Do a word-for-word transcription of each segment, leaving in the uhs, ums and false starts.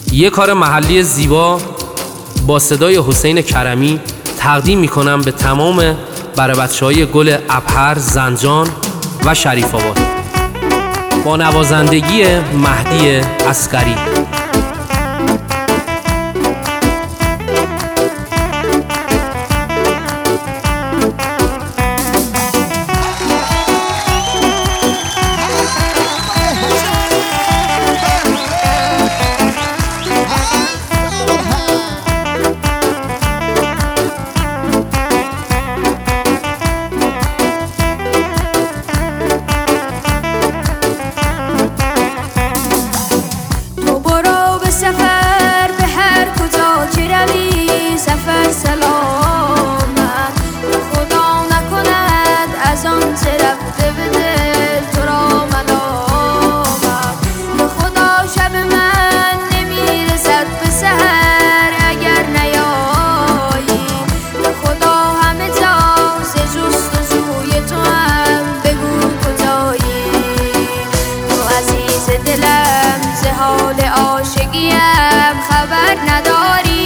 یه کار محلی زیبا با صدای حسین کرمی تقدیم میکنم به تمام برای بچه‌های گل ابهر، زنجان و شریف آباد با نوازندگی مهدی عسکری. سفر سلامت خدا نکند از آن چه رفته به دل تو را ملامت. به خدا شب من نمیرسد به سحر اگر نیایی. به خدا همه جا ز جست و جوی تو هم بگو کجایی. تو عزیز دلم ز حال عاشقیم خبر نداری.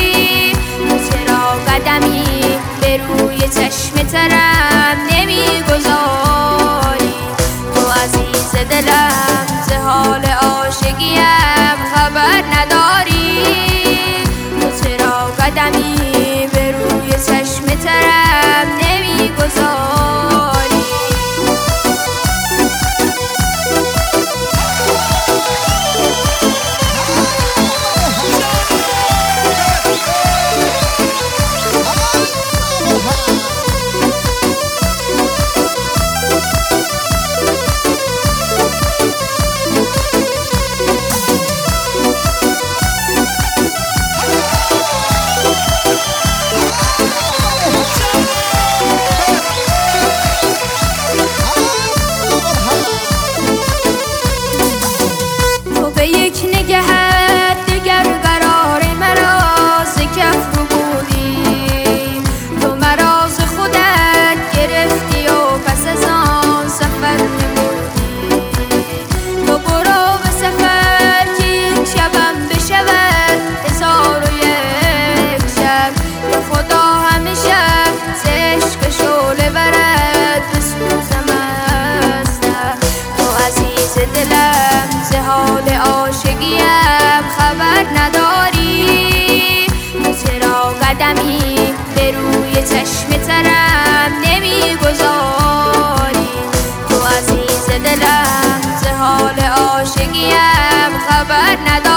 قدمی به روی چشم ترم نمیگذاری. تو عزیز دلم ز حال عاشقیم خبر نداری. تو چرا قدمی به روی چشم ترم نمیگذاری. دلم ز حال عاشقیم خبر نداری. تو چرا قدمی به روی چشم ترم نمیگذاری. تو عزیز دلم ز حال عاشقیم خبر نداری.